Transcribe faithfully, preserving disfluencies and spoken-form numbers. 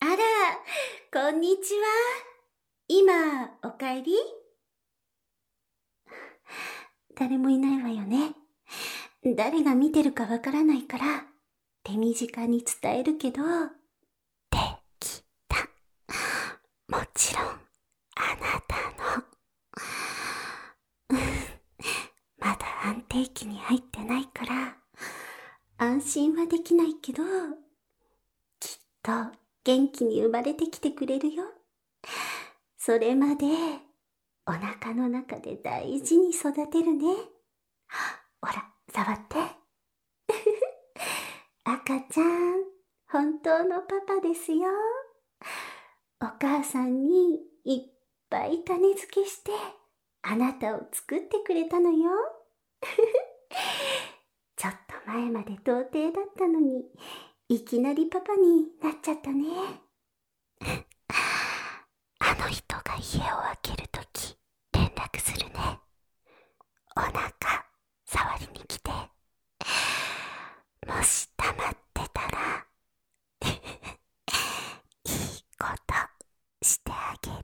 あら、こんにちは。今、お帰り？誰もいないわよね。誰が見てるかわからないから、手短に伝えるけど、できた。もちろん、あなたの。まだ安定期に入ってないから、安心はできないけど、きっと元気に生まれてきてくれるよ。それまで、お腹の中で大事に育てるね。ほら、触って。赤ちゃん、本当のパパですよ。お母さんにいっぱい種付けして、あなたを作ってくれたのよ。ちょっと前まで童貞だったのに、いきなりパパになっちゃったね。あの人が家を開けるとき、連絡するね。お腹、触りに来て。もし溜まってたら、いいことしてあげる。